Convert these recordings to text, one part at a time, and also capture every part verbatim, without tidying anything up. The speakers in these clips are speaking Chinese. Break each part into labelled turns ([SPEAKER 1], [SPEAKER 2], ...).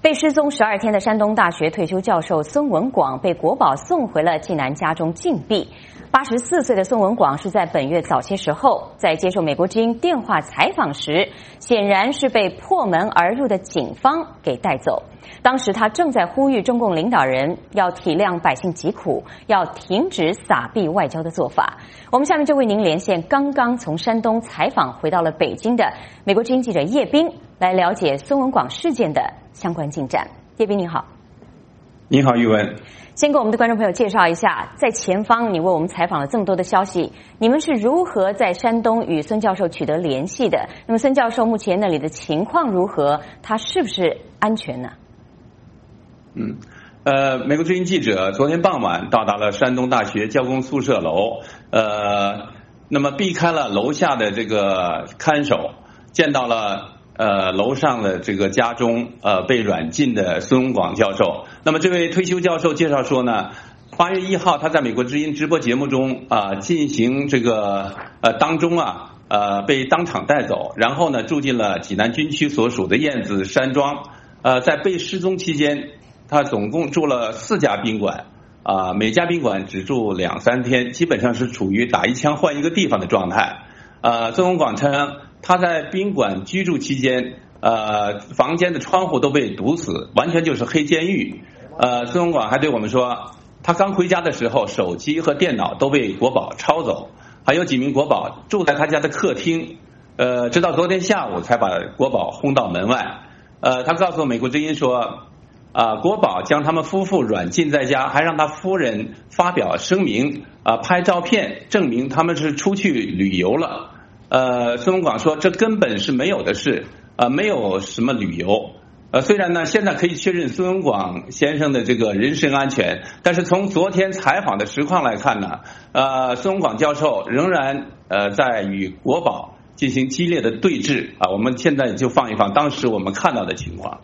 [SPEAKER 1] 被失踪十二天的山东大学退休教授孙文广被国保送回了济南家中禁闭。八十四岁的孙文广是在本月早些时候在接受美国之音电话采访时，显然是被破门而入的警方给带走。当时他正在呼吁中共领导人要体谅百姓疾苦，要停止撒币外交的做法。我们下面就为您连线刚刚从山东采访回到了北京的美国之音记者叶斌，来了解孙文广事件的相关进展。叶斌你好。
[SPEAKER 2] 你好，玉文。
[SPEAKER 1] 先给我们的观众朋友介绍一下，在前方你为我们采访了这么多的消息，你们是如何在山东与孙教授取得联系的？那么孙教授目前那里的情况如何？他是不是安全呢？
[SPEAKER 2] 嗯，呃，美国之音记者昨天傍晚到达了山东大学教工宿舍楼，呃，那么避开了楼下的这个看守，见到了呃楼上的这个家中呃被软禁的孙文广教授。那么这位退休教授介绍说呢，八月一号他在美国之音直播节目中啊、呃、进行这个呃当中啊呃被当场带走，然后呢住进了济南军区所属的燕子山庄。呃，在被失踪期间，他总共住了四家宾馆，啊、呃，每家宾馆只住两三天，基本上是处于打一枪换一个地方的状态。呃，孙文广称他在宾馆居住期间，呃，房间的窗户都被堵死，完全就是黑监狱。呃，孙文广还对我们说，他刚回家的时候，手机和电脑都被国保抄走，还有几名国保住在他家的客厅，呃，直到昨天下午才把国保轰到门外。呃，他告诉美国之音说，啊，国保将他们夫妇软禁在家，还让他夫人发表声明，啊，拍照片证明他们是出去旅游了。呃，孙文广说这根本是没有的事，啊，没有什么旅游。呃，虽然呢，现在可以确认孙文广先生的这个人身安全，但是从昨天采访的实况来看呢，呃，孙文广教授仍然呃在与国保进行激烈的对峙啊。我们现在就放一放当时我们看到的情况。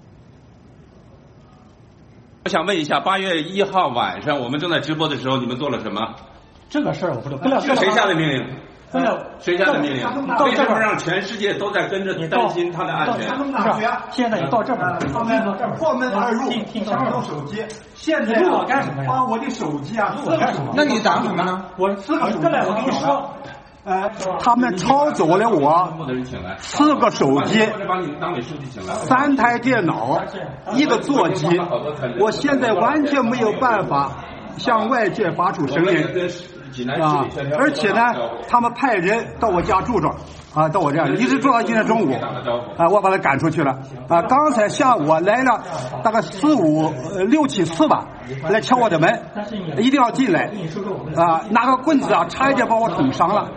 [SPEAKER 2] 我想问一下，八月一号晚上我们正在直播的时候，你们做了什么？
[SPEAKER 3] 这个事儿我不知道，不了
[SPEAKER 2] 是谁下的命令？
[SPEAKER 3] 不了，
[SPEAKER 2] 谁下的命令？为什么让全世界都在跟着担心他的安全？
[SPEAKER 3] 现在你到这边，
[SPEAKER 4] 破门而入，
[SPEAKER 3] 听
[SPEAKER 4] 抢走手机。现在
[SPEAKER 3] 录我干什么呀？
[SPEAKER 4] 把我的手机啊，
[SPEAKER 3] 录我干什么？
[SPEAKER 5] 那你挡什么呢？
[SPEAKER 3] 我四个手机，我跟你说。
[SPEAKER 4] 呃，他们抄走了我四个手机，三台电脑，一个座机，我现在完全没有办法向外界发出声音啊！而且呢，他们派人到我家住着啊，到我这样一直住到今天中午啊，我把他赶出去了啊！刚才下午来了大概四五六七次吧，来敲我的门，一定要进来啊！拿个棍子啊，差一点把我捅伤了。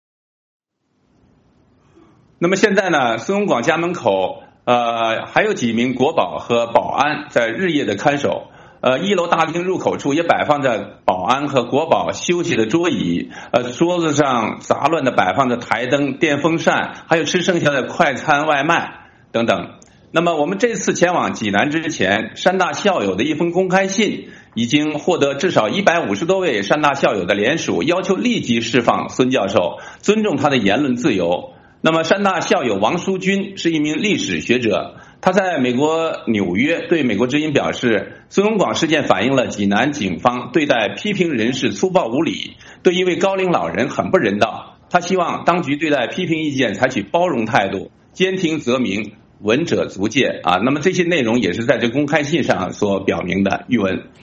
[SPEAKER 2] 那么现在呢，孙文广家门口呃还有几名国保和保安在日夜的看守。呃，一楼大厅入口处也摆放着保安和国保休息的桌椅，呃，桌子上杂乱的摆放着台灯、电风扇，还有吃剩下的快餐外卖等等。那么我们这次前往济南之前，山大校友的一封公开信已经获得至少一百五十多位山大校友的联署，要求立即释放孙教授，尊重他的言论自由。那么山大校友王书军是一名历史学者，他在美国纽约对美国之音表示，孙文广事件反映了济南警方对待批评人士粗暴无礼，对一位高龄老人很不人道。他希望当局对待批评意见采取包容态度，兼听则明，闻者足戒啊。那么这些内容也是在这公开信上所表明的。玉文。